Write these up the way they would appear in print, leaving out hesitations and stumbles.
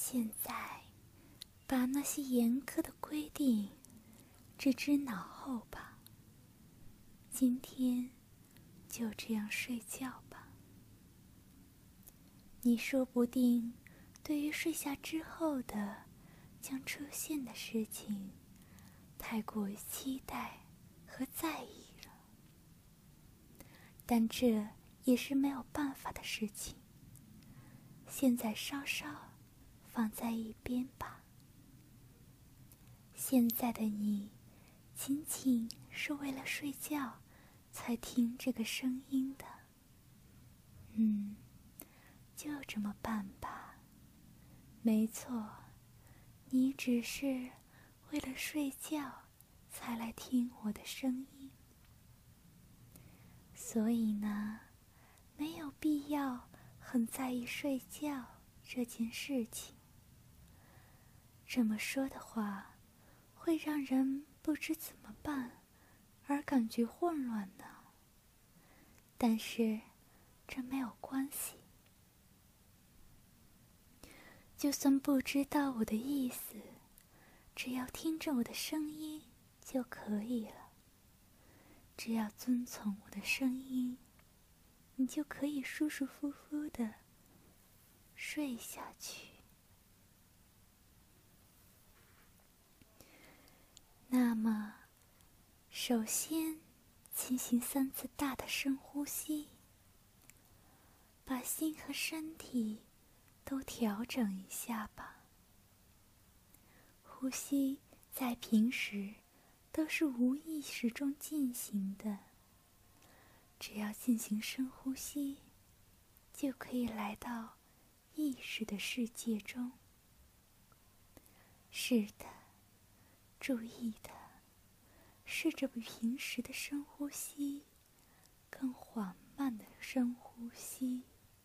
现在，把那些严苛的规定置之脑后吧。今天就这样睡觉吧。你说不定对于睡下之后的将出现的事情太过于期待和在意了，但这也是没有办法的事情。现在稍稍放在一边吧。现在的你仅仅是为了睡觉才听这个声音的。就这么办吧。没错，你只是为了睡觉才来听我的声音，所以呢，没有必要很在意睡觉这件事情。这么说的话，会让人不知怎么办，而感觉混乱呢。但是，这没有关系。就算不知道我的意思，只要听着我的声音就可以了。只要遵从我的声音，你就可以舒舒服服地睡下去。那么，首先进行3次大的深呼吸，把心和身体都调整一下吧。呼吸在平时都是无意识中进行的，只要进行深呼吸，就可以来到意识的世界中。是的，注意的，试着比平时的深呼吸更缓慢的深呼吸。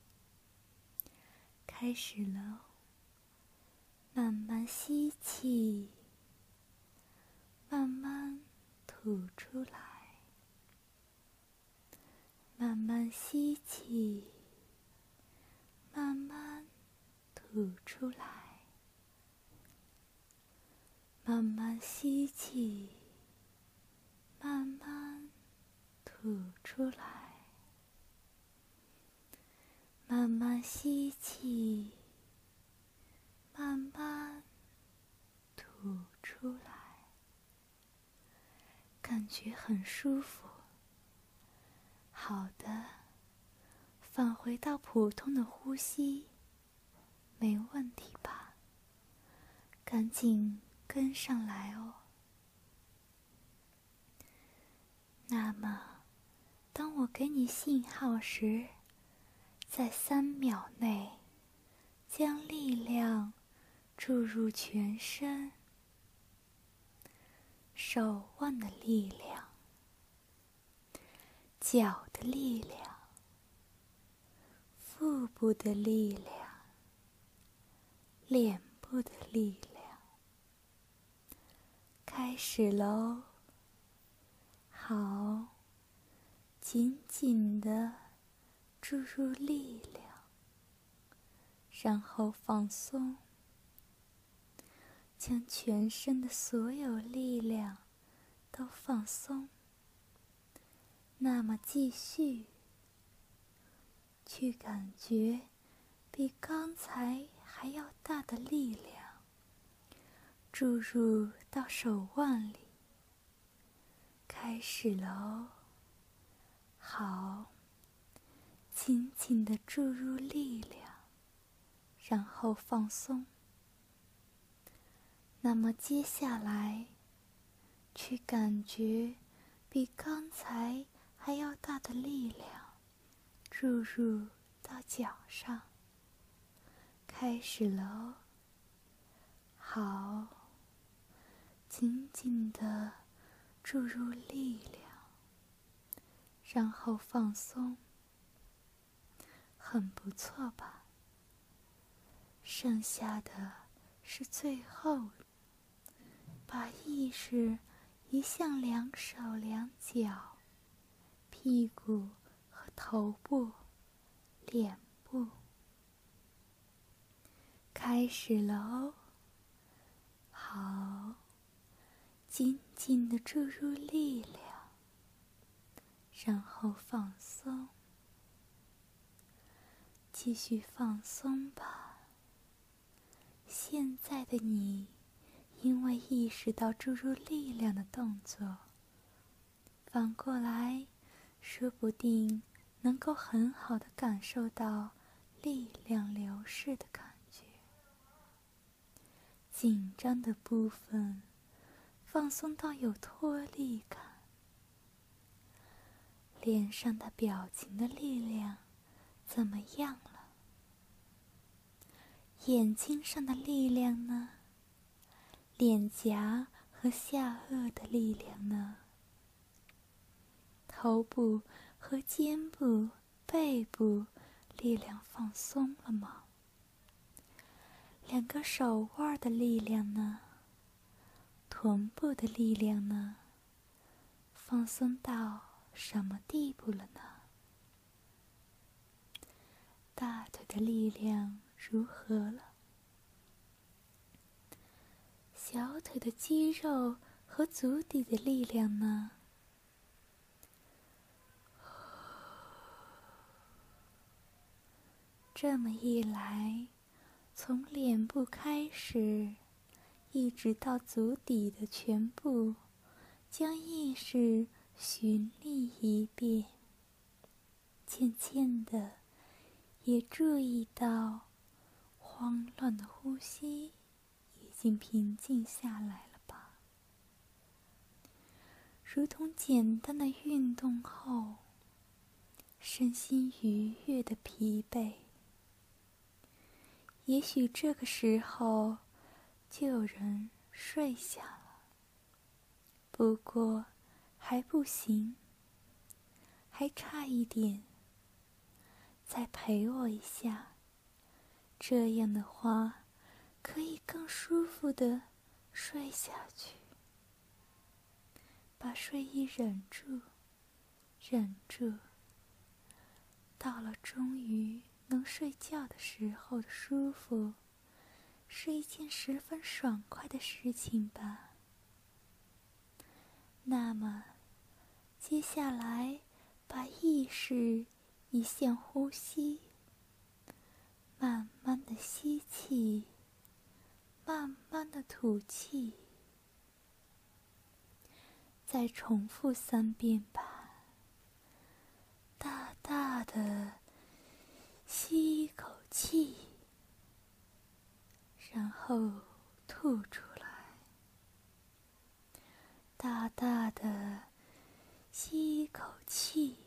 开始喽，慢慢吸气，慢慢吐出来，慢慢吸气，慢慢吐出来，慢慢吸气，慢慢吐出来，慢慢吸气，慢慢吐出来。感觉很舒服。好的，返回到普通的呼吸，没问题吧？赶紧跟上来哦。那么，当我给你信号时，在3秒内，将力量注入全身。手腕的力量，脚的力量，腹部的力量，脸部的力量。开始喽。好，紧紧地注入力量，然后放松，将全身的所有力量都放松。那么继续去感觉比刚才还要大的力量注入到手腕里。开始喽。好，紧紧地注入力量，然后放松。那么接下来，去感觉比刚才还要大的力量注入到脚上。开始喽。好，紧紧地注入力量，然后放松。很不错吧？剩下的是最后，把意识移向2手2脚、屁股和头部、脸部。 开始了哦。好，紧紧地注入力量，然后放松，继续放松吧。现在的你，因为意识到注入力量的动作，反过来，说不定能够很好地感受到力量流逝的感觉。紧张的部分放松到有脱力感，脸上的表情的力量怎么样了？眼睛上的力量呢？脸颊和下颚的力量呢？头部和肩部、背部力量放松了吗？两个手腕的力量呢？臀部的力量呢？放松到什么地步了呢？大腿的力量如何了？小腿的肌肉和足底的力量呢？这么一来，从脸部开始，一直到足底的全部，将意识巡历一遍。渐渐的，也注意到慌乱的呼吸已经平静下来了吧？如同简单的运动后，身心愉悦的疲惫。也许这个时候就有人睡下了，不过还不行，还差一点，再陪我一下，这样的话可以更舒服地睡下去。把睡意忍住，忍住，到了终于能睡觉的时候的舒服，是一件十分爽快的事情吧。那么，接下来把意识移向呼吸，慢慢的吸气，慢慢的吐气，再重复3遍吧。大大的吸一口气，然后吐出来。大大的吸一口气，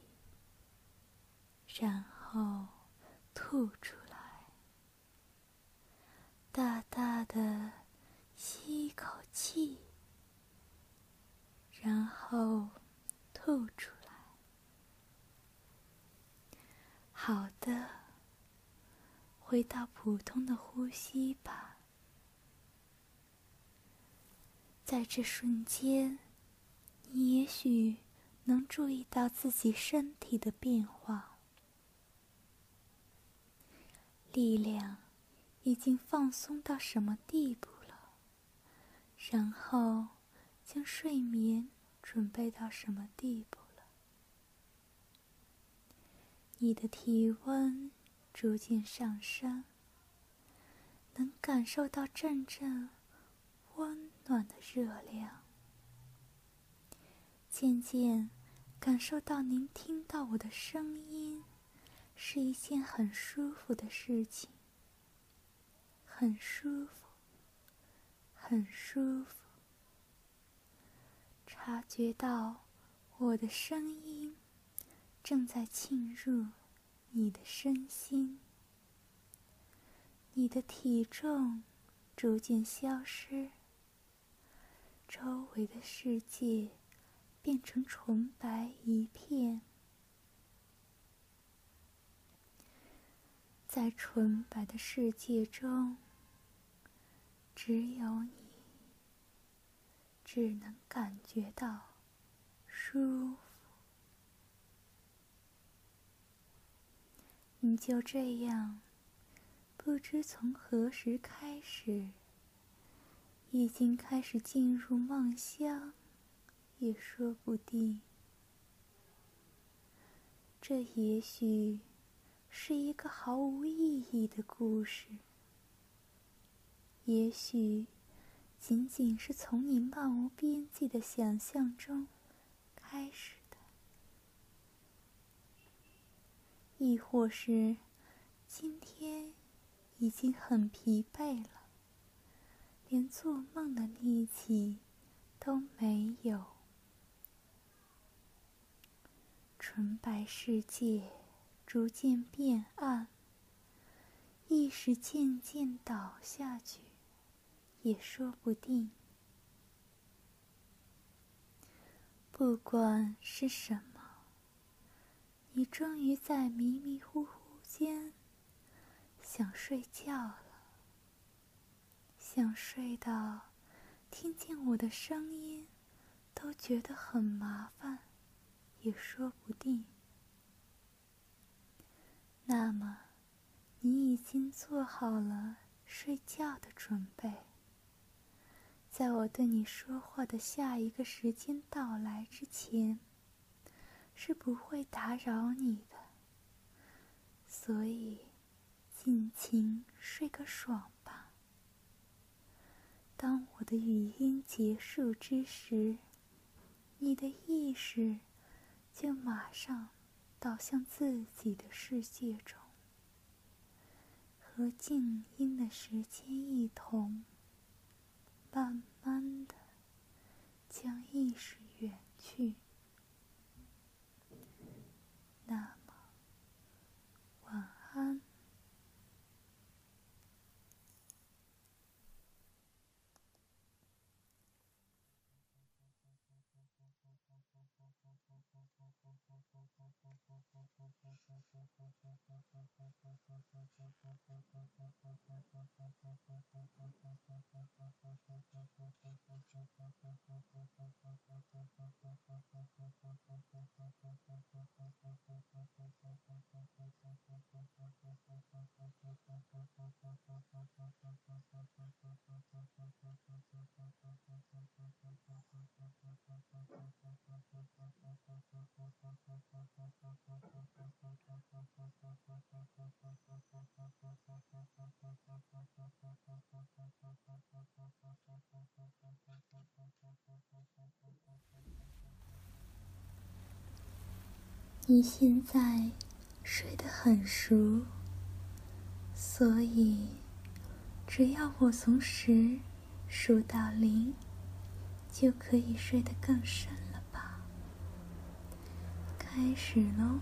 然后吐出来。大大的吸一口气，然后吐出来。好的，回到普通的呼吸吧。在这瞬间，你也许能注意到自己身体的变化，力量已经放松到什么地步了，然后将睡眠准备到什么地步了。你的体温逐渐上升，能感受到阵阵温暖的热量，渐渐感受到您听到我的声音是一件很舒服的事情，很舒服，很舒服。察觉到我的声音正在沁入你的身心，你的体重逐渐消失，周围的世界变成纯白一片。在纯白的世界中，只有你，只能感觉到舒服。你就这样不不知从何时开始，已经开始进入梦乡，也说不定。这也许是一个毫无意义的故事，也许仅仅是从你漫无边际的想象中开始的，亦或是今天已经很疲惫了，连做梦的力气都没有。纯白世界逐渐变暗，意识渐渐倒下去，也说不定。不管是什么，你终于在迷迷糊糊间想睡觉了，想睡到听见我的声音都觉得很麻烦，也说不定。那么你已经做好了睡觉的准备，在我对你说话的下一个时间到来之前，是不会打扰你的，所以尽情睡个爽吧。当我的语音结束之时，你的意识就马上导向自己的世界中，和静音的时间一同，慢慢的将意识远去。那么，晚安。你现在睡得很熟，所以只要我从10数到0，就可以睡得更深了吧？开始咯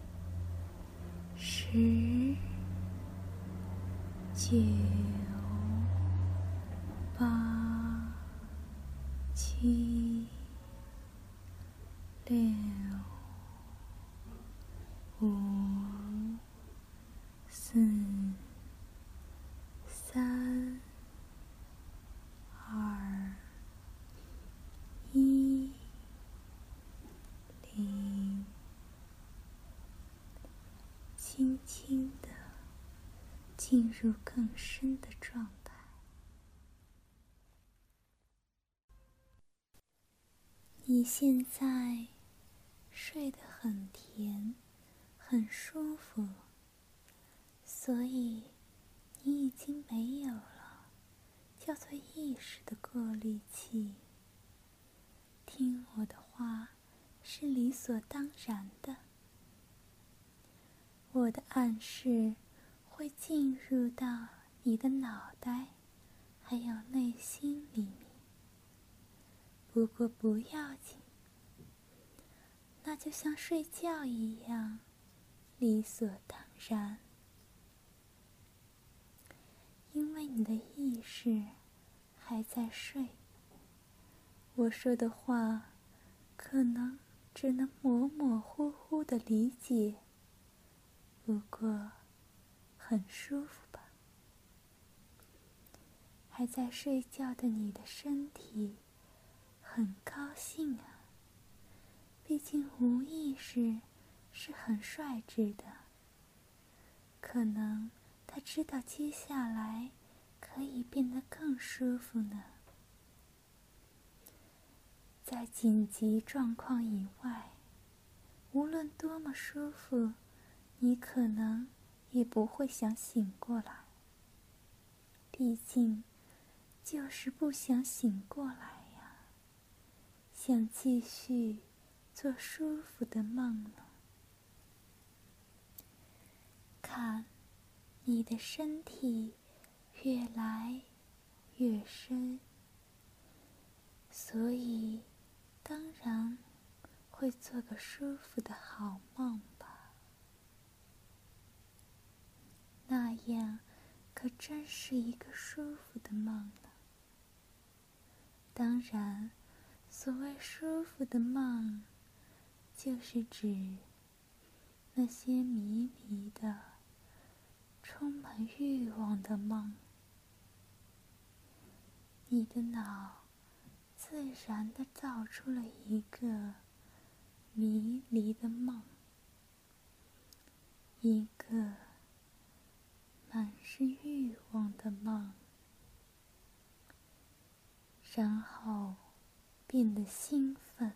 ！10、9、8、7、6、5、4、3、2、1、0，轻轻地进入更深的状态。你现在睡得很甜，很舒服，所以你已经没有了叫做意识的过滤器。听我的话是理所当然的，我的暗示会进入到你的脑袋还有内心里面。不过不要紧，那就像睡觉一样理所当然，因为你的意识还在睡。我说的话可能只能模模糊糊地理解，不过很舒服吧？还在睡觉的你的身体很高兴啊，毕竟无意识是很率直的，可能他知道接下来可以变得更舒服呢？在紧急状况以外，无论多么舒服，你可能也不会想醒过来。毕竟，就是不想醒过来呀，想继续做舒服的梦呢。看，你的身体越来越深，所以当然会做个舒服的好梦吧。那样可真是一个舒服的梦呢。当然，所谓舒服的梦，就是指那些迷离的、充满欲望的梦。你的脑自然地造出了一个迷离的梦，一个满是欲望的梦，然后变得兴奋。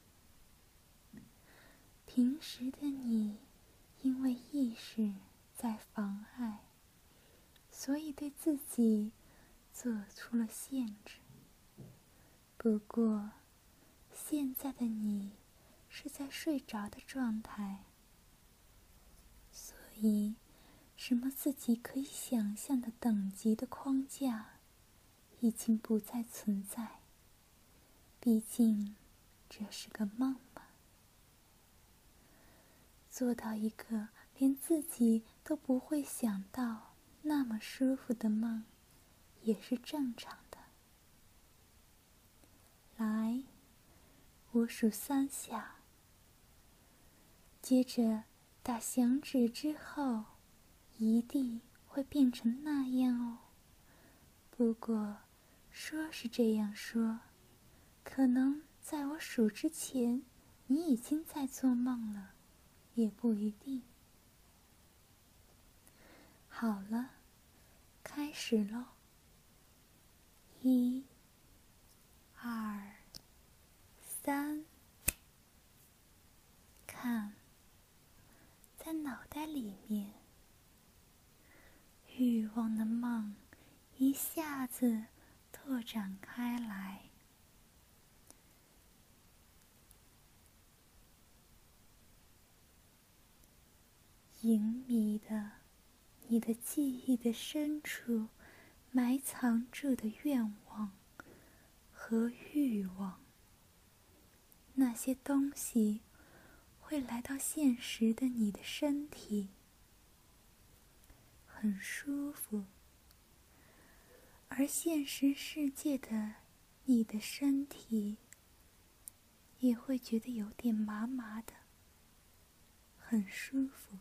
平时的你因为意识在妨碍，所以对自己做出了限制。不过，现在的你是在睡着的状态，所以什么自己可以想象的等级的框架已经不再存在。毕竟，这是个梦嘛。做到一个连自己都不会想到那么舒服的梦，也是正常的。来，我数3下，接着打响指之后，一定会变成那样哦。不过，说是这样说，可能在我数之前，你已经在做梦了，也不一定。好了，开始咯。1、2、3，看，在脑袋里面，欲望的梦一下子拓展开来。隐秘的，你的记忆的深处埋藏住的愿望和欲望，那些东西会来到现实的你的身体，很舒服，而现实世界的你的身体也会觉得有点麻麻的，很舒服。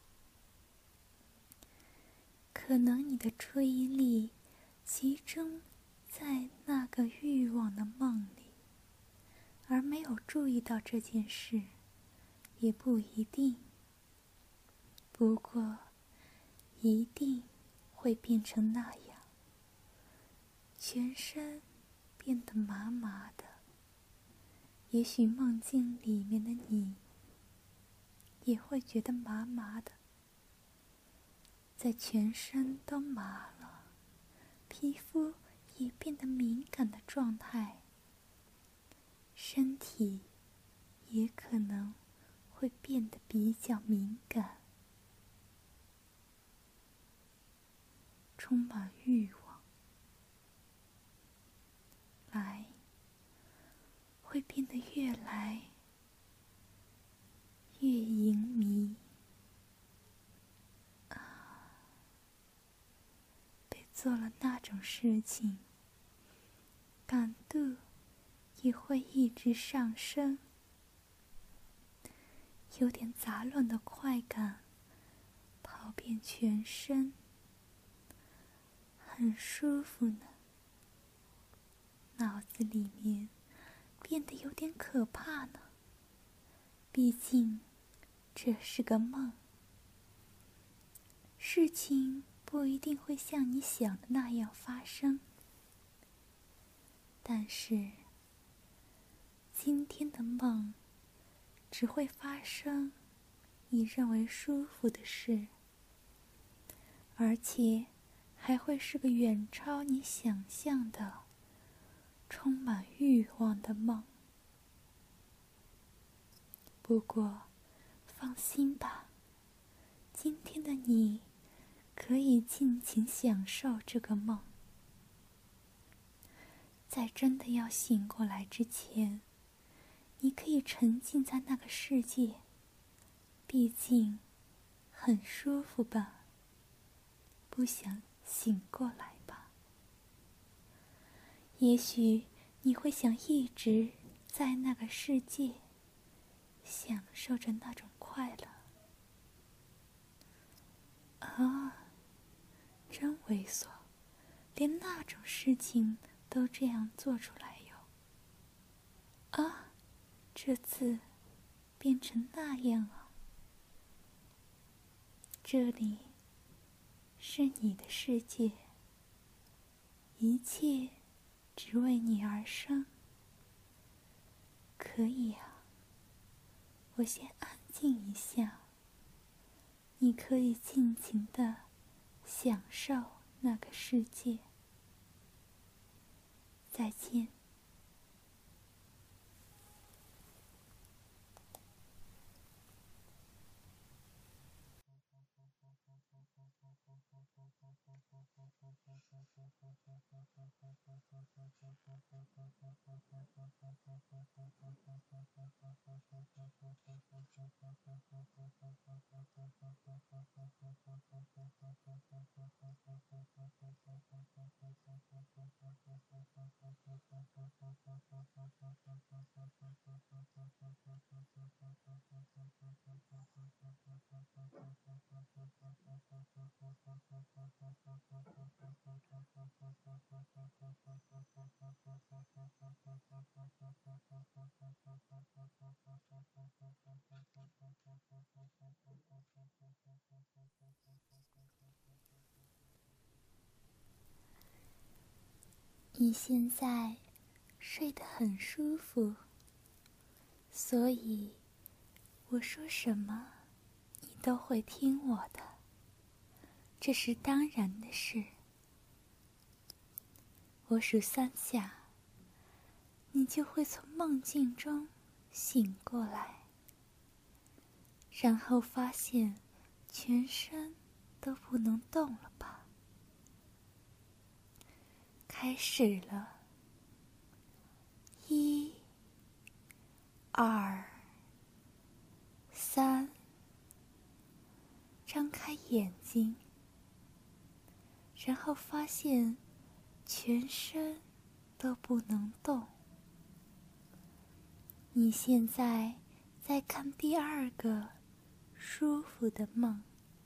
可能你的注意力集中在那个欲望的梦里，而没有注意到这件事，也不一定。不过，一定会变成那样，全身变得麻麻的。也许梦境里面的你也会觉得麻麻的，在全身都麻了，皮肤也变得敏感的状态，身体也可能会变得比较敏感，充满欲望。来，会变得越来越淫迷。做了那种事情，感度也会一直上升，有点杂乱的快感跑遍全身，很舒服呢。脑子里面变得有点可怕呢，毕竟这是个梦，事情不一定会像你想的那样发生，但是今天的梦只会发生你认为舒服的事，而且还会是个远超你想象的充满欲望的梦。不过放心吧，今天的你可以尽情享受这个梦。在真的要醒过来之前，你可以沉浸在那个世界，毕竟很舒服吧？不想醒过来吧？也许你会想一直在那个世界，享受着那种快乐。啊，真猥琐，连那种事情都这样做出来哟。啊，这次变成那样啊。这里是你的世界，一切只为你而生。可以啊，我先安静一下，你可以尽情地享受那个世界。再见。你现在睡得很舒服，所以我说什么你都会听我的，这是当然的事。我数3下，你就会从梦境中醒过来，然后发现全身都不能动了吧？开始了，1、2、3，张开眼睛，然后发现全身都不能动。你现在在看第2个舒服的梦。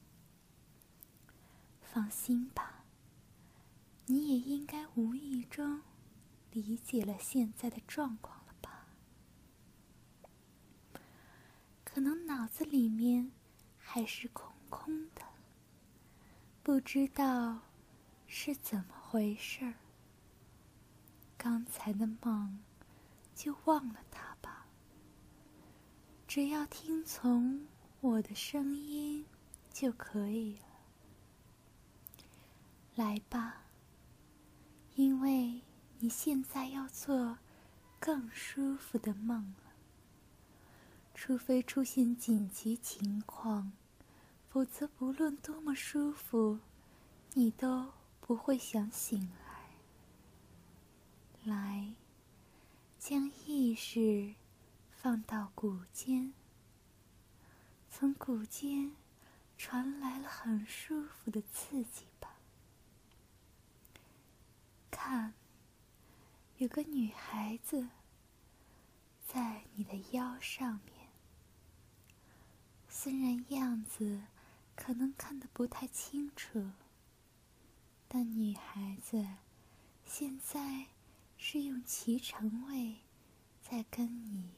放心吧，你也应该无意中理解了现在的状况了吧？可能脑子里面还是空空的，不知道是怎么回事儿。刚才的梦就忘了它吧，只要听从我的声音就可以了。来吧，因为你现在要做更舒服的梦了。除非出现紧急情况，否则不论多么舒服，你都不会想醒来。来，将意识放到骨尖，从骨尖传来了很舒服的刺激吧。看，有个女孩子在你的腰上面，虽然样子可能看得不太清楚，但女孩子现在是用脐橙味在跟你。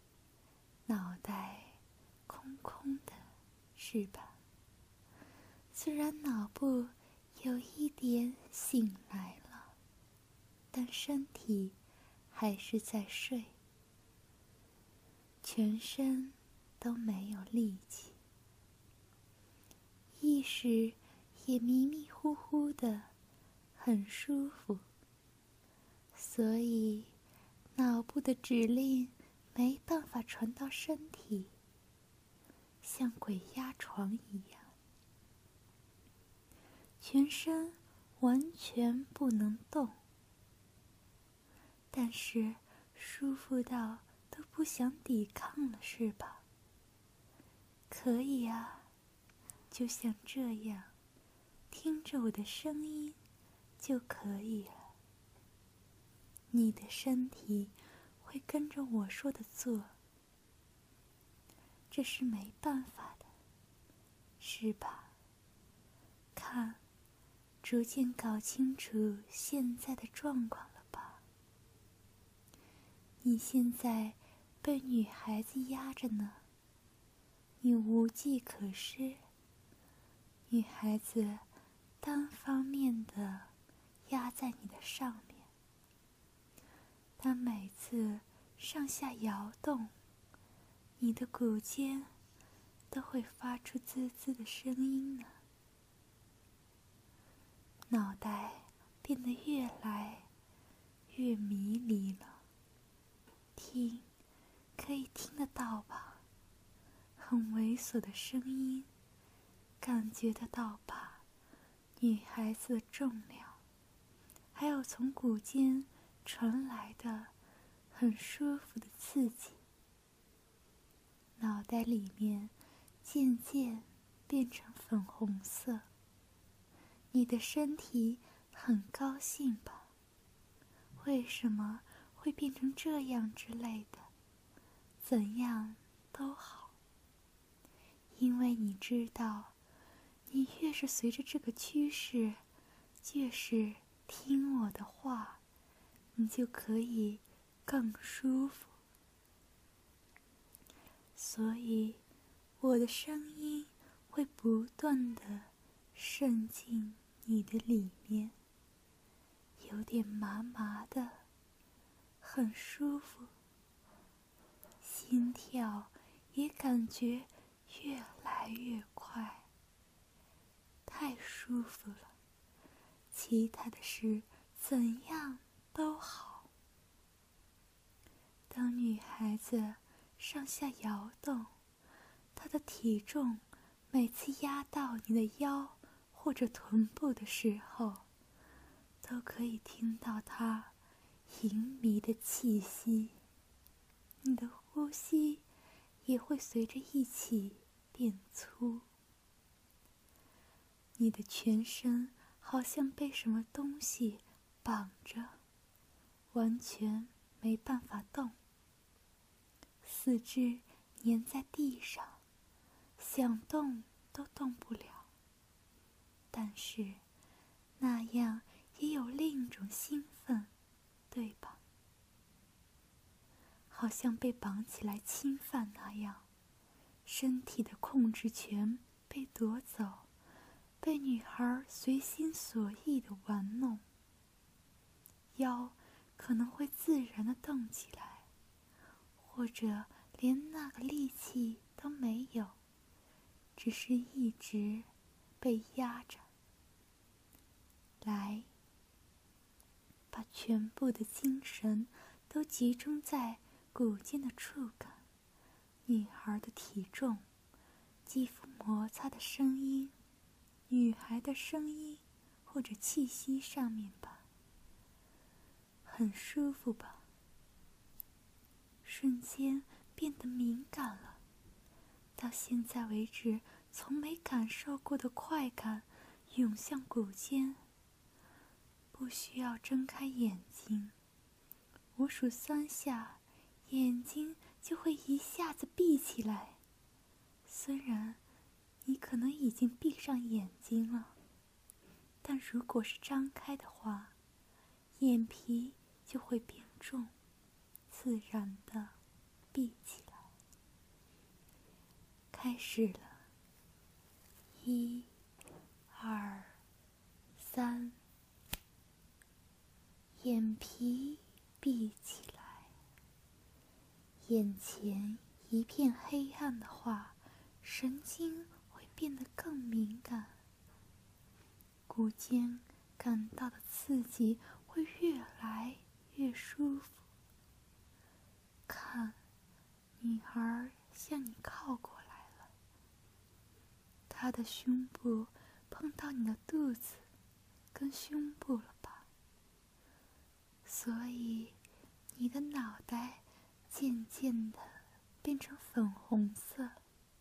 脑袋空空的，是吧？ 虽然脑部有一点醒来了，但身体还是在睡，全身都没有力气，意识也迷迷糊糊的，很舒服。所以脑部的指令没办法传到身体，像鬼压床一样，全身完全不能动，但是舒服到都不想抵抗了，是吧？可以啊，就像这样，听着我的声音就可以了。你的身体会跟着我说的做，这是没办法的，是吧？看，逐渐搞清楚现在的状况了吧？你现在被女孩子压着呢，你无计可施，女孩子单方面的压在你的上面。她每次上下摇动，你的骨尖都会发出滋滋的声音呢。脑袋变得越来越迷离了，听，可以听得到吧？很猥琐的声音，感觉得到吧？女孩子的重量，还有从骨尖传来的很舒服的刺激，脑袋里面渐渐变成粉红色。你的身体很高兴吧？为什么会变成这样之类的？怎样都好，因为你知道，你越是随着这个趋势，越是听我的话，你就可以更舒服。所以，我的声音会不断地渗进你的里面，有点麻麻的，很舒服，心跳也感觉越来越快，太舒服了，其他的事怎样都好。当女孩子上下摇动，她的体重每次压到你的腰或者臀部的时候，都可以听到她淫靡的气息，你的呼吸也会随着一起变粗。你的全身好像被什么东西绑着，完全没办法动，四肢粘在地上，想动都动不了。但是那样也有另一种兴奋，对吧？好像被绑起来侵犯那样，身体的控制权被夺走，被女孩随心所欲地玩弄。腰可能会自然地动起来，或者连那个力气都没有，只是一直被压着。来，把全部的精神都集中在骨尖的触感，女孩的体重，肌肤摩擦的声音，女孩的声音或者气息上面吧。很舒服吧？瞬间变得敏感了，到现在为止从没感受过的快感涌向骨尖。不需要睁开眼睛，我数3下，眼睛就会一下子闭起来。虽然你可能已经闭上眼睛了，但如果是张开的话，眼皮就会变重，自然的闭起来。开始了，1、 2、3，眼皮闭起来。眼前一片黑暗的话，神经会变得更敏感，骨尖感到的刺激会越来越舒服。看，女孩向你靠过来了，她的胸部碰到你的肚子跟胸部了吧？所以你的脑袋渐渐地变成粉红色，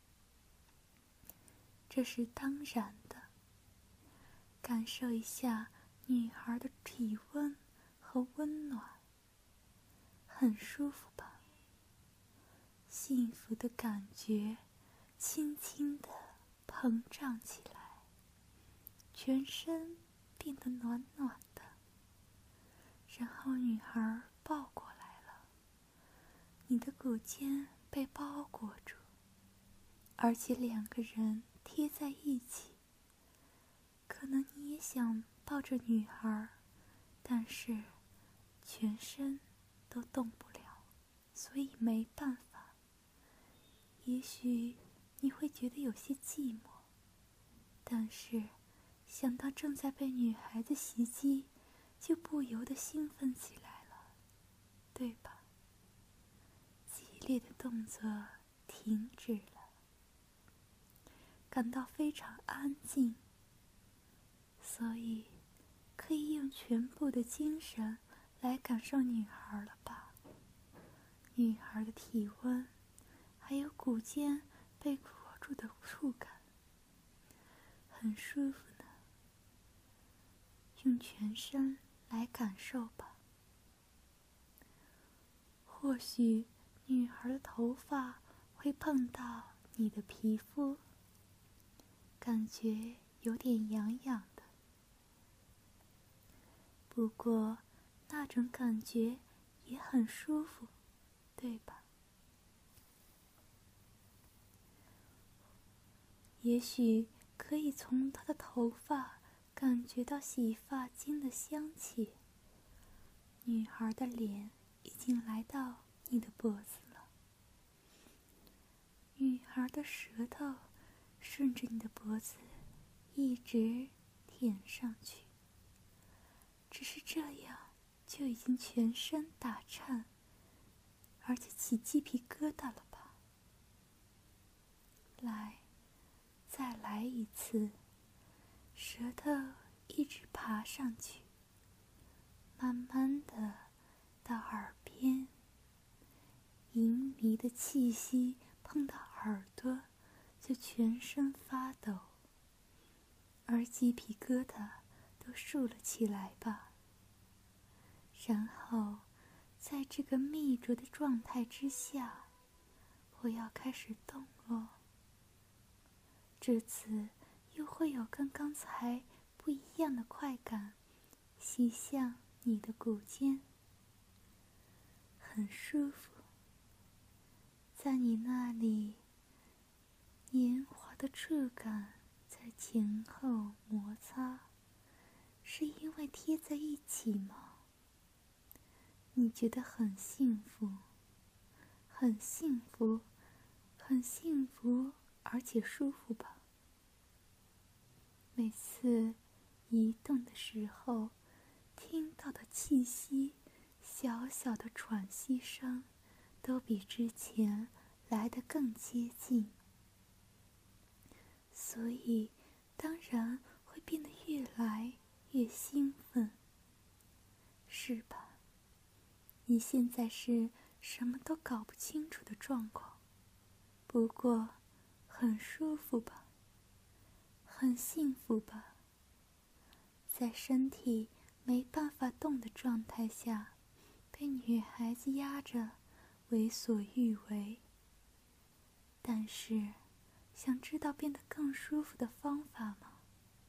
这是当然的。感受一下女孩的体温和温暖，很舒服吧？幸福的感觉轻轻地膨胀起来，全身变得暖暖的。然后女孩抱过来了，你的骨尖被包裹住，而且两个人贴在一起。可能你也想抱着女孩，但是全身都动不了，所以没办法。也许你会觉得有些寂寞，但是想到正在被女孩子袭击，就不由得兴奋起来了，对吧？激烈的动作停止了，感到非常安静，所以可以用全部的精神来感受女孩了吧？女孩的体温，还有骨尖被裹住的触感，很舒服呢。用全身来感受吧。或许女孩的头发会碰到你的皮肤，感觉有点痒痒的。不过那种感觉也很舒服，对吧？也许可以从她的头发感觉到洗发精的香气。女孩的脸已经来到你的脖子了，女孩的舌头顺着你的脖子一直舔上去。只是这样就已经全身打颤，而且起鸡皮疙瘩了吧？来，再来一次，舌头一直爬上去，慢慢的到耳边，淫靡的气息碰到耳朵就全身发抖，而鸡皮疙瘩都竖了起来吧。然后在这个密着的状态之下，我要开始动了。这次又会有跟刚才不一样的快感袭向你的骨尖，很舒服。在你那里，黏滑的触感在前后摩擦，是因为贴在一起吗？你觉得很幸福，很幸福，很幸福，而且舒服吧？每次移动的时候，听到的气息，小小的喘息声，都比之前来得更接近，所以当然会变得越来越兴奋，是吧？你现在是什么都搞不清楚的状况，不过很舒服吧？很幸福吧？在身体没办法动的状态下，被女孩子压着为所欲为。但是，想知道变得更舒服的方法吗？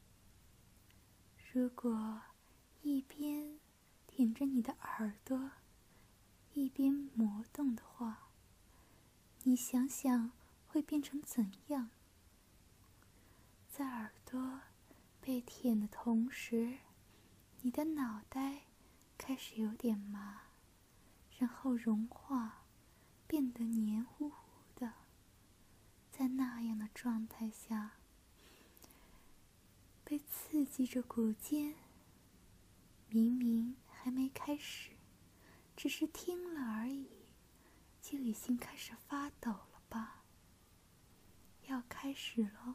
如果一边舔着你的耳朵，一边磨动的话，你想想会变成怎样？在耳朵被舔的同时，你的脑袋开始有点麻，然后融化，变得黏糊糊的。在那样的状态下，被刺激着骨尖，明明还没开始，只是听了而已，就已经开始发抖了吧？要开始了。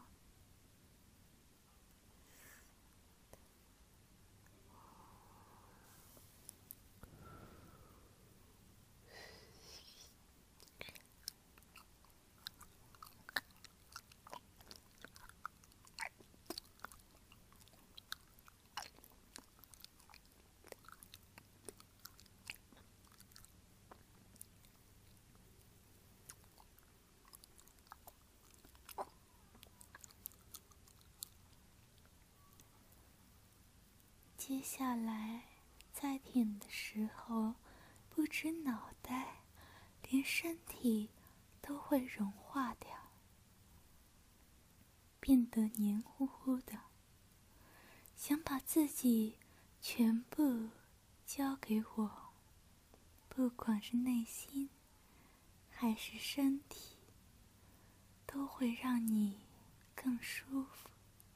接下来，在舔的时候，不止脑袋，连身体都会融化掉，变得黏糊糊的。想把自己全部交给我，不管是内心还是身体，都会让你更舒服。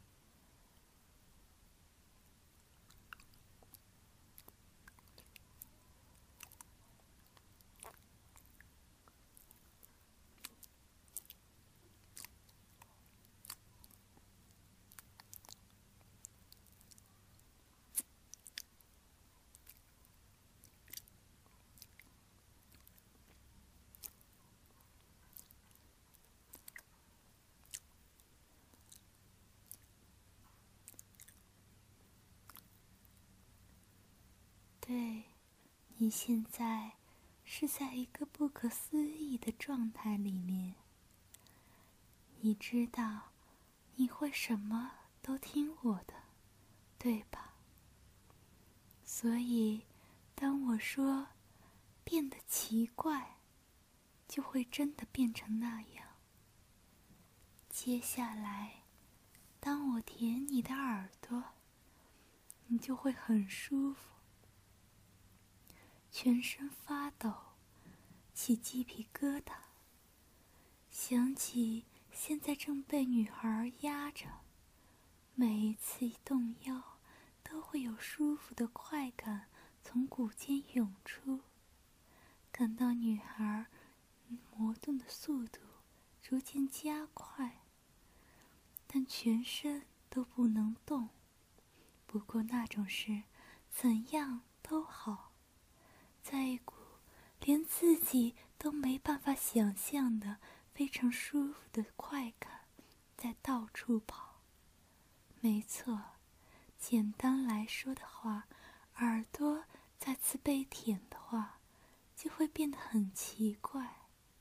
对，你现在是在一个不可思议的状态里面。你知道，你会什么都听我的，对吧？所以，当我说变得奇怪，就会真的变成那样。接下来，当我舔你的耳朵，你就会很舒服，全身发抖，起鸡皮疙瘩，想起现在正被女孩压着，每一次一动腰，都会有舒服的快感从骨间涌出，感到女孩磨动的速度逐渐加快，但全身都不能动。不过那种事怎样都好，在一股连自己都没办法想象的非常舒服的快感在到处跑。没错，简单来说的话，耳朵再次被舔的话，就会变得很奇怪。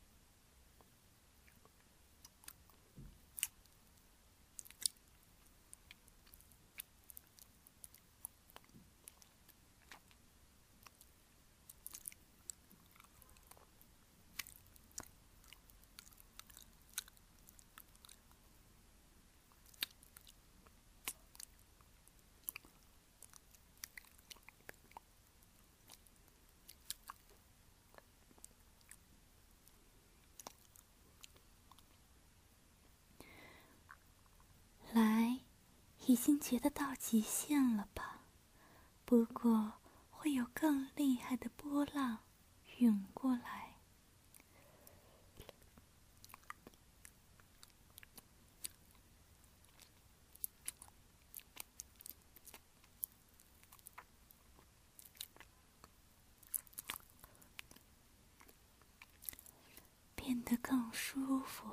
来，已经觉得到极限了吧？不过会有更厉害的波浪涌过来。变得更舒服，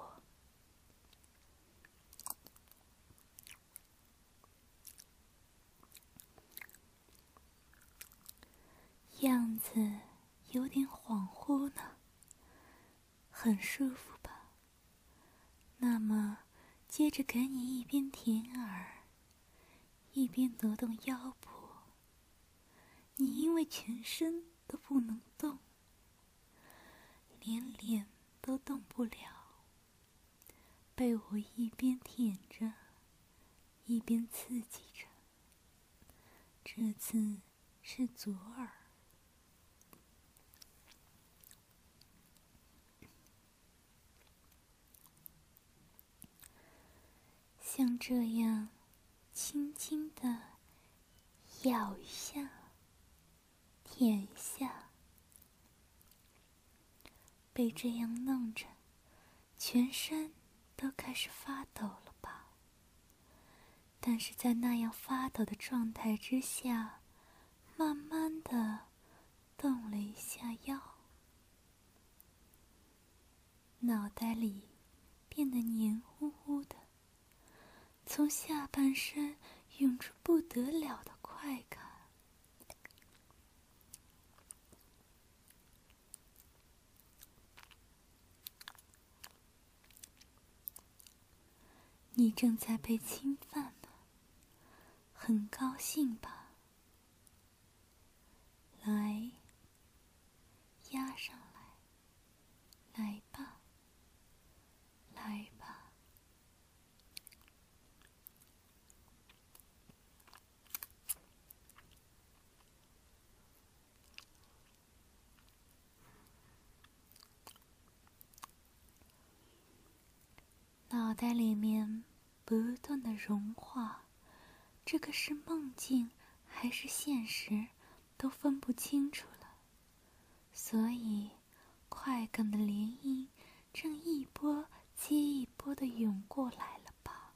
样子有点恍惚呢，很舒服吧？那么，接着给你一边舔耳，一边挪动腰部。你因为全身都不能动，连脸都动不了，被我一边舔着， 一边刺激着。这次是左耳。像这样轻轻地咬一下，舔一下，被这样弄着，全身都开始发抖了吧？但是在那样发抖的状态之下，慢慢地动了一下腰，脑袋里变得黏糊糊的，从下半身涌出不得了的快感。你正在被侵犯呢，很高兴吧？来，压上来，来吧，来吧。脑袋里面不断的融化，这个是梦境还是现实，都分不清楚了。所以，快感的涟漪正一波接一波的涌过来了吧？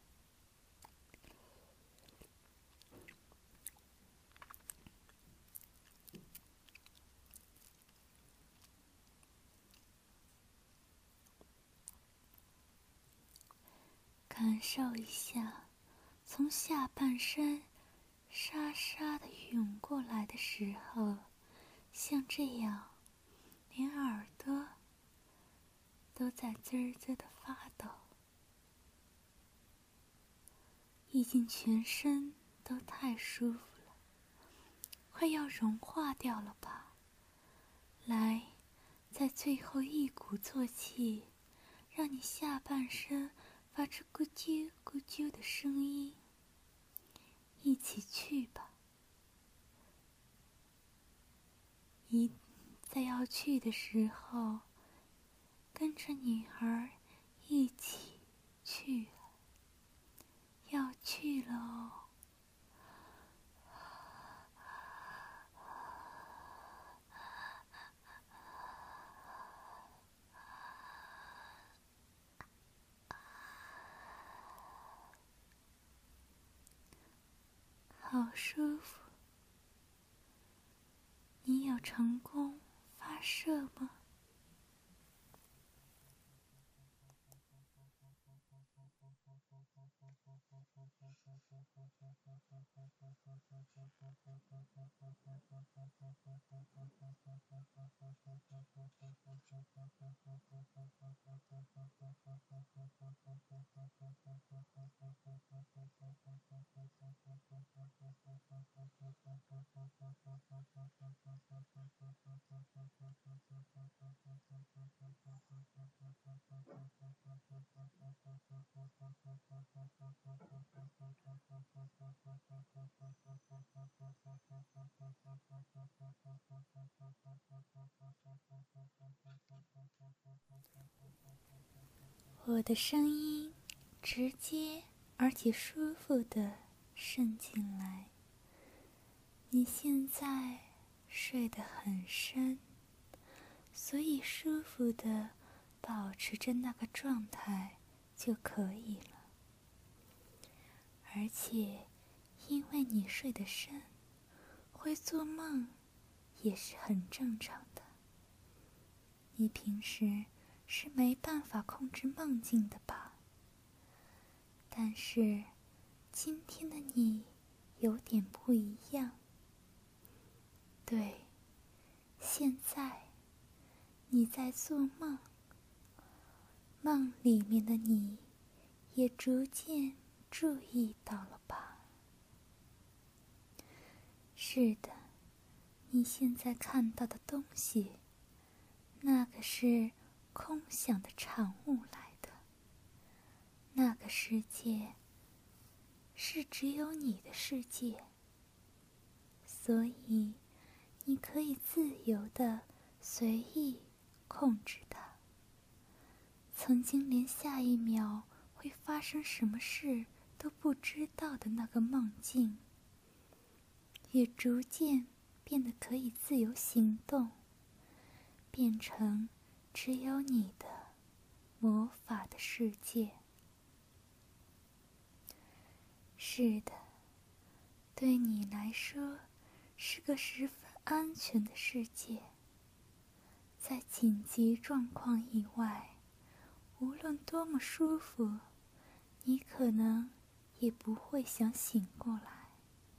感受一下，从下半身沙沙的涌过来的时候，像这样，连耳朵都在滋儿滋的发抖，已经全身都太舒服了，快要融化掉了吧？来，在最后一鼓作气，让你下半身发出咕啾咕啾的声音，一起去吧！在要去的时候，跟着女孩一起去了，要去了哦！好舒服。你有成功发射吗？我的声音直接而且舒服地渗进来。你现在睡得很深，所以舒服地保持着那个状态就可以了。而且，因为你睡得深，会做梦也是很正常的。你平时是没办法控制梦境的吧？但是，今天的你有点不一样。对，现在你在做梦，梦里面的你也逐渐注意到了吧？是的，你现在看到的东西，那个是空想的产物来的。那个世界是只有你的世界，所以你可以自由地随意控制它。曾经连下一秒会发生什么事都不知道的那个梦境，也逐渐变得可以自由行动，变成只有你的魔法的世界。是的，对你来说是个十分安全的世界。在紧急状况以外，无论多么舒服，你可能也不会想醒过来。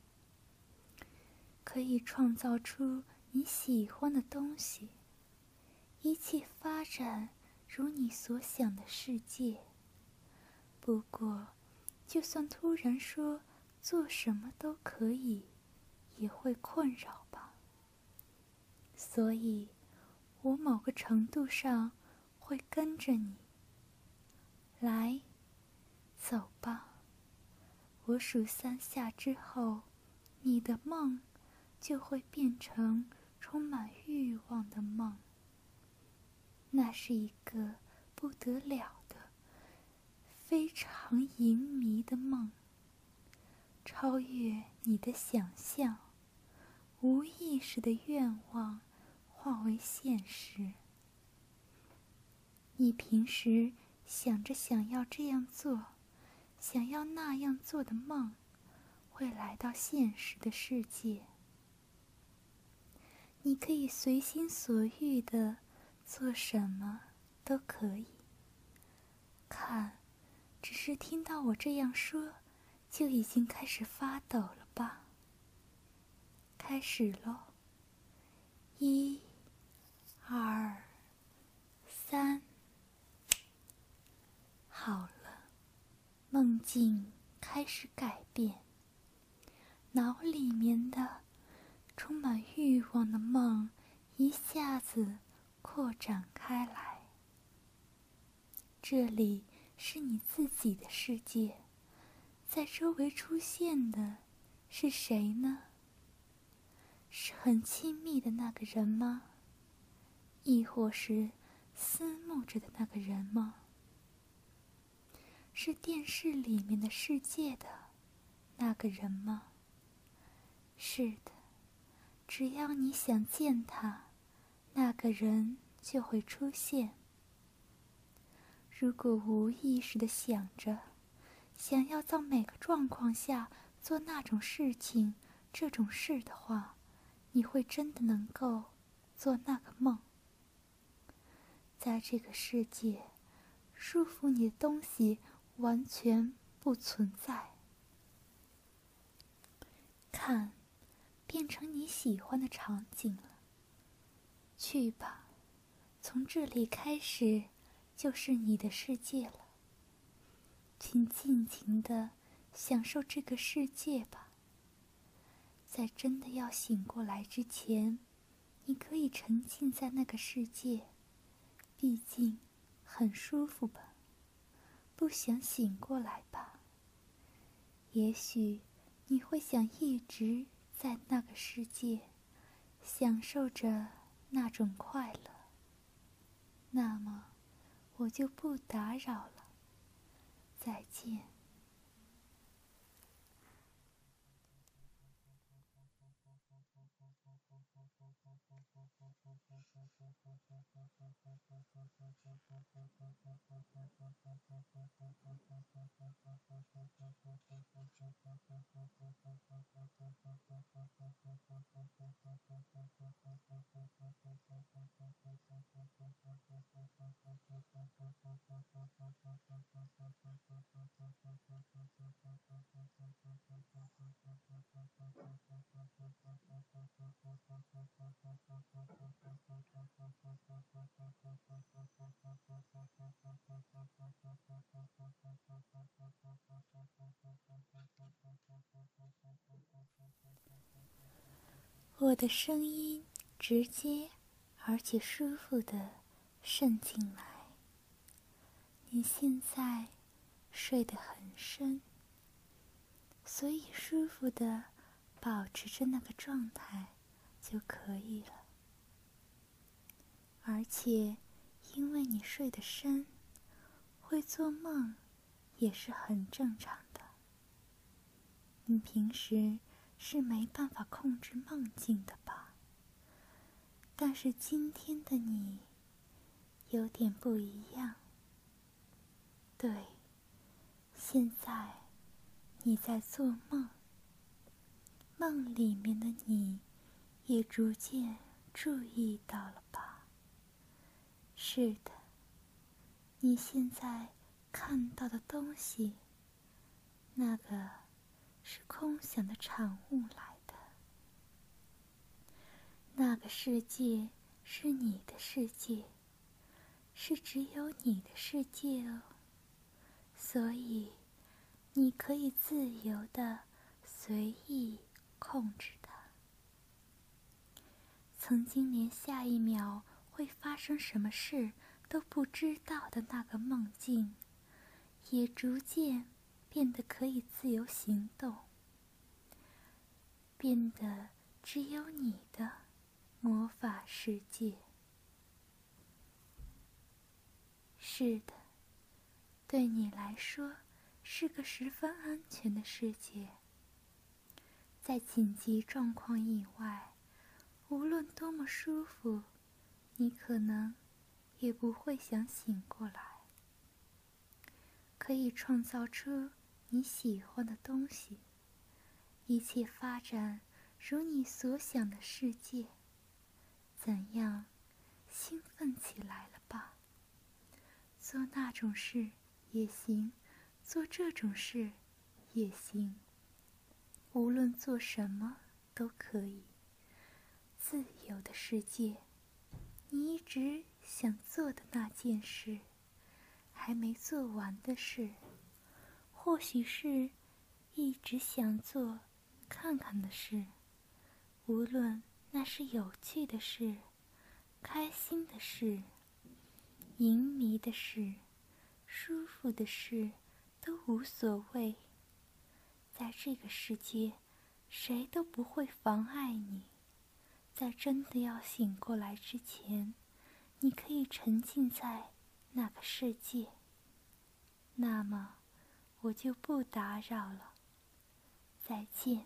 可以创造出你喜欢的东西，一切发展如你所想的世界。不过，就算突然说做什么都可以，也会困扰吧。所以，我某个程度上会跟着你。来，走吧。我数3下之后，你的梦就会变成充满欲望的梦。那是一个不得了的、非常淫迷的梦，超越你的想象，无意识的愿望化为现实。你平时想着想要这样做，想要那样做的梦，会来到现实的世界。你可以随心所欲的做什么都可以。看，只是听到我这样说，就已经开始发抖了吧？开始咯！1、2、3，好了，梦境开始改变，脑里面的充满欲望的梦一下子扩展开来。这里是你自己的世界，在周围出现的是谁呢？是很亲密的那个人吗？亦或是思慕着的那个人吗？是电视里面的世界的那个人吗？是的，只要你想见他，那个人就会出现。如果无意识地想着，想要在每个状况下做那种事情、这种事的话，你会真的能够做那个梦。在这个世界，束缚你的东西完全不存在。看，变成你喜欢的场景了。去吧，从这里开始就是你的世界了。请尽情地享受这个世界吧。在真的要醒过来之前，你可以沉浸在那个世界，毕竟很舒服吧。不想醒过来吧？也许你会想一直在那个世界，享受着那种快乐。那么，我就不打扰了。再见。我的声音直接而且舒服地渗进来。你现在睡得很深， 所以舒服的保持着那个状态就可以了。而且因为你睡得深，会做梦也是很正常的。你平时是没办法控制梦境的吧？但是今天的你有点不一样。对，现在你在做梦，梦里面的你也逐渐注意到了吧？是的，你现在看到的东西，那个是空想的产物来的。那个世界是你的世界，是只有你的世界哦。所以你可以自由地随意控制它。曾经连下一秒会发生什么事都不知道的那个梦境，也逐渐变得可以自由行动，变得只有你的魔法世界。是的，对你来说是个十分安全的世界。在紧急状况以外，无论多么舒服，你可能也不会想醒过来。可以创造出你喜欢的东西，一切发展如你所想的世界。怎样兴奋起来了吧？做那种事也行，做这种事也行，无论做什么都可以。自由的世界，你一直想做的那件事，还没做完的事，或许是一直想做看看的事，无论那是有趣的事、开心的事、淫迷的事、舒服的事，都无所谓。在这个世界，谁都不会妨碍你。在真的要醒过来之前，你可以沉浸在那个世界。那么，我就不打扰了。再见。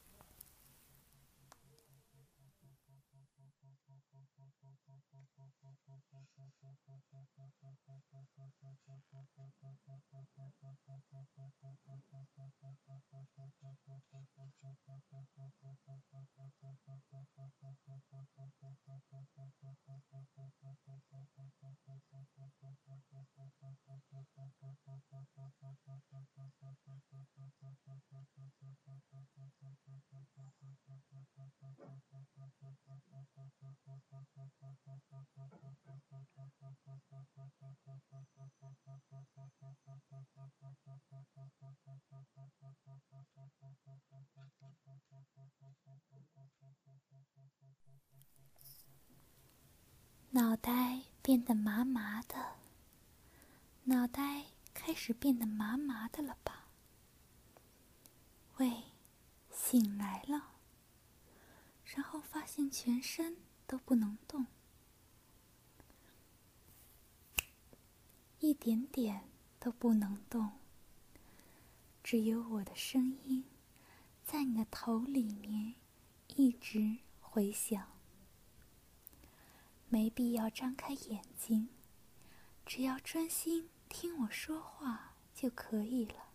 脑袋变得麻麻的，脑袋开始变得麻麻的了吧？喂，醒来了。然后发现全身都不能动，一点点都不能动，只有我的声音在你的头里面一直回响。没必要张开眼睛，只要专心听我说话就可以了。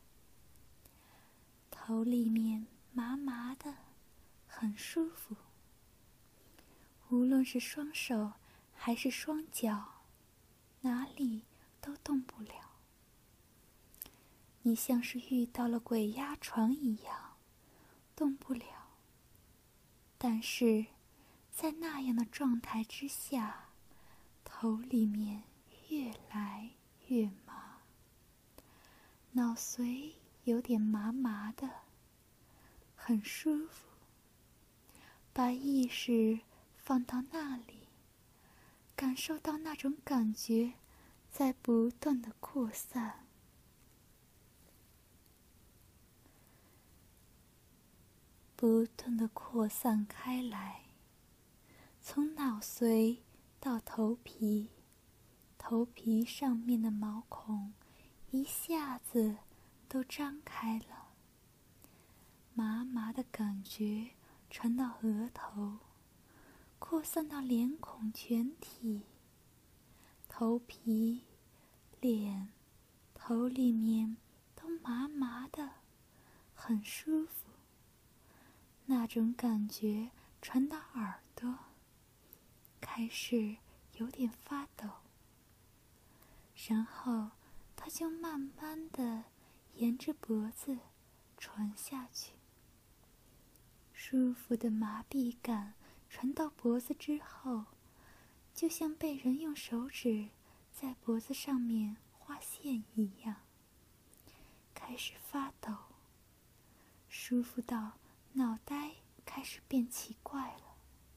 头里面麻麻的，很舒服。无论是双手还是双脚，哪里都动不了。你像是遇到了鬼压床一样，动不了。但是在那样的状态之下，头里面越来越麻，脑髓有点麻麻的，很舒服。把意识放到那里，感受到那种感觉在不断的扩散。 不断地扩散开来，从脑髓到头皮，头皮上面的毛孔一下子都张开了，麻麻的感觉传到额头，扩散到脸孔全体，头皮、脸、头里面都麻麻的，很舒服。那种感觉传到耳朵，开始有点发抖，然后它就慢慢地沿着脖子传下去。舒服的麻痹感传到脖子之后，就像被人用手指在脖子上面画线一样，开始发抖，舒服到脑袋开始变奇怪了。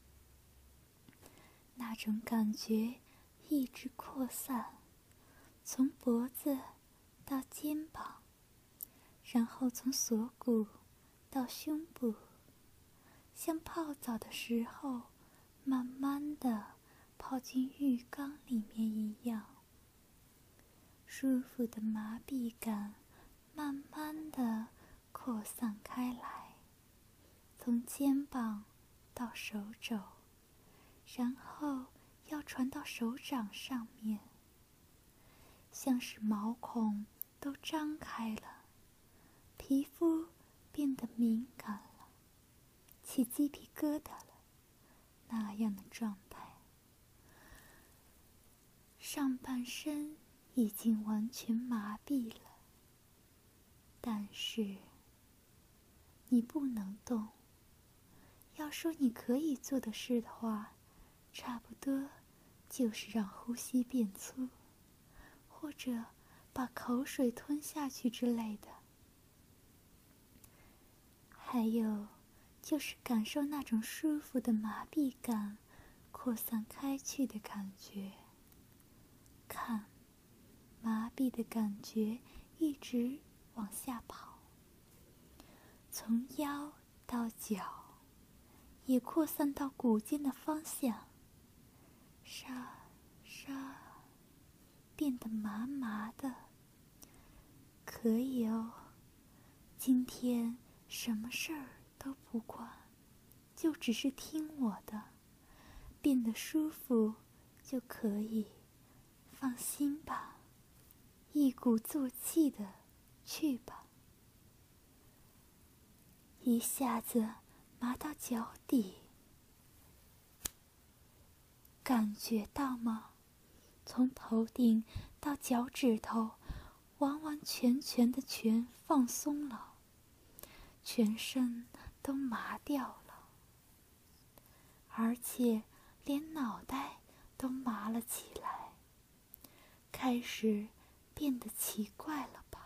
那种感觉一直扩散，从脖子到肩膀，然后从锁骨到胸部，像泡澡的时候慢慢地泡进浴缸里面一样。舒服的麻痹感慢慢地扩散开来，从肩膀到手肘，然后要传到手掌上面，像是毛孔都张开了，皮肤变得敏感了，起鸡皮疙瘩了，那样的状态。上半身已经完全麻痹了，但是你不能动。要说你可以做的事的话，差不多就是让呼吸变粗，或者把口水吞下去之类的。还有就是感受那种舒服的麻痹感扩散开去的感觉。看，麻痹的感觉一直往下跑，从腰到脚，也扩散到骨尖的方向，沙沙，变得麻麻的。可以哦，今天什么事儿都不管，就只是听我的，变得舒服就可以。放心吧，一鼓作气的去吧。一下子麻到脚底，感觉到吗？从头顶到脚趾头，完完全全的全放松了，全身都麻掉了，而且连脑袋都麻了起来，开始变得奇怪了吧？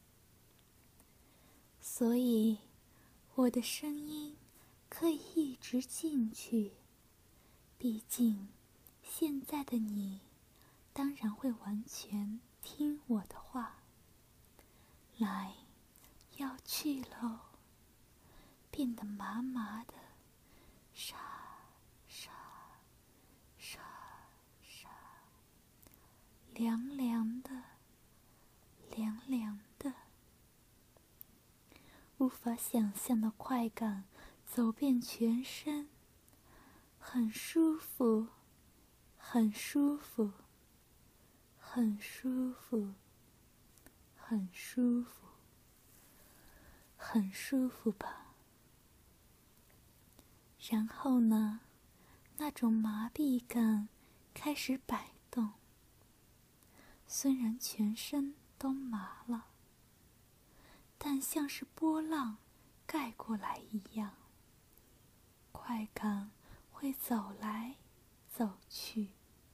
所以我的声音可以一直进去，毕竟现在的你当然会完全听我的话。来，要去喽，变得麻麻的，沙沙沙沙，凉凉的，凉凉的，无法想象的快感走遍全身，很舒服，很舒服，很舒服，很舒服，很舒服吧？然后呢，那种麻痹感开始摆动，虽然全身都麻了，但像是波浪盖过来一样，快感会走来走去，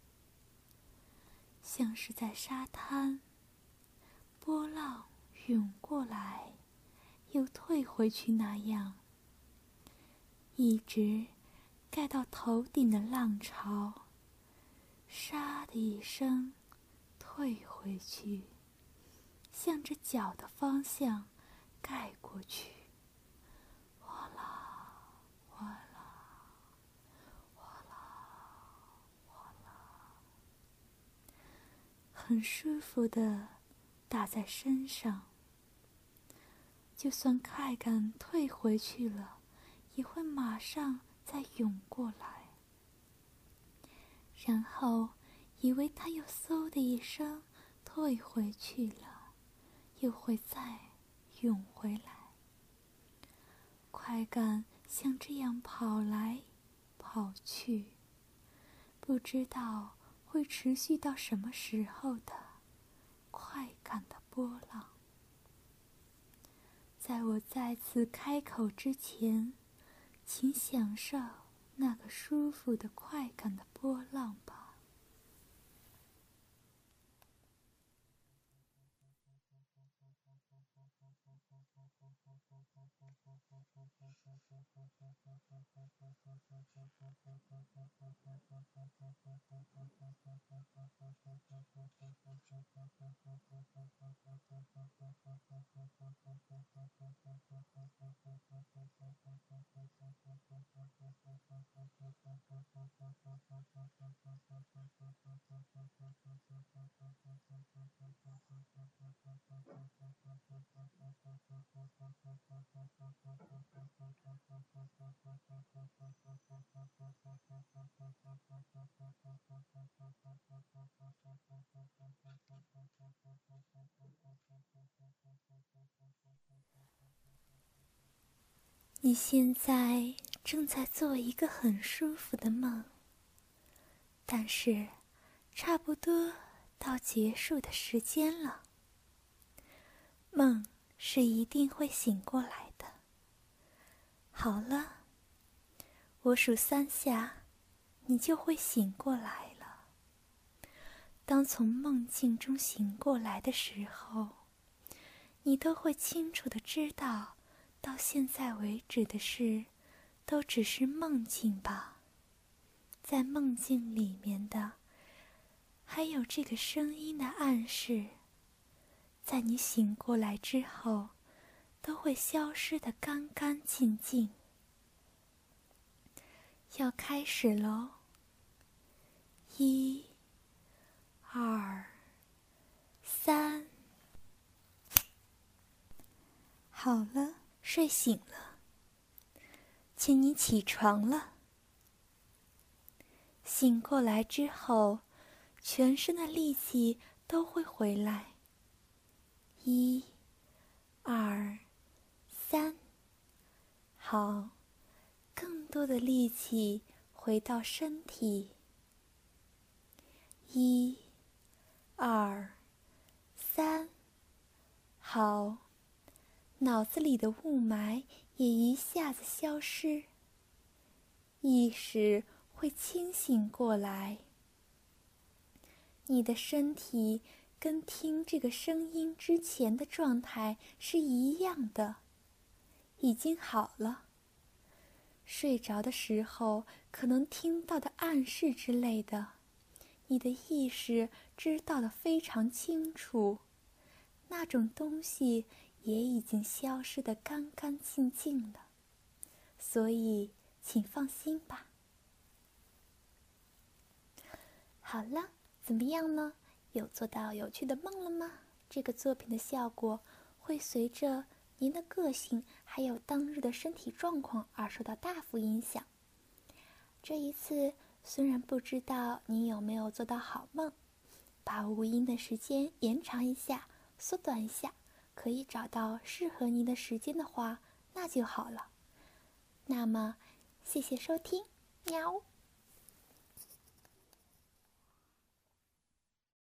像是在沙滩，波浪涌过来又退回去那样，一直盖到头顶的浪潮，沙的一声退回去，向着脚的方向盖过去，哗啦很舒服地打在身上。就算快感退回去了，也会马上再涌过来，然后以为它又嗖的一声退回去了，又会再涌回来。快感像这样跑来跑去，不知道会持续到什么时候的快感的波浪。在我再次开口之前，请享受那个舒服的快感的波浪吧。你现在正在做一个很舒服的梦，但是差不多到结束的时间了。梦是一定会醒过来的。好了，我数3下，你就会醒过来了。当从梦境中醒过来的时候，你都会清楚地知道，到现在为止的事都只是梦境吧。在梦境里面的还有这个声音的暗示，在你醒过来之后都会消失得干干净净。要开始喽！1、2、3。好了，睡醒了，请你起床了。醒过来之后，全身的力气都会回来。1、2、3，好，更多的力气回到身体。1、2、3，好，脑子里的雾霾也一下子消失，意识会清醒过来。你的身体跟听这个声音之前的状态是一样的，已经好了。睡着的时候可能听到的暗示之类的，你的意识知道得非常清楚，那种东西也已经消失得干干净净了，所以请放心吧。好了，怎么样呢？有做到有趣的梦了吗？这个作品的效果会随着您的个性还有当日的身体状况而受到大幅影响。这一次虽然不知道你有没有做到好梦，把无音的时间延长一下，缩短一下，可以找到适合您的时间的话，那就好了。那么，谢谢收听，喵。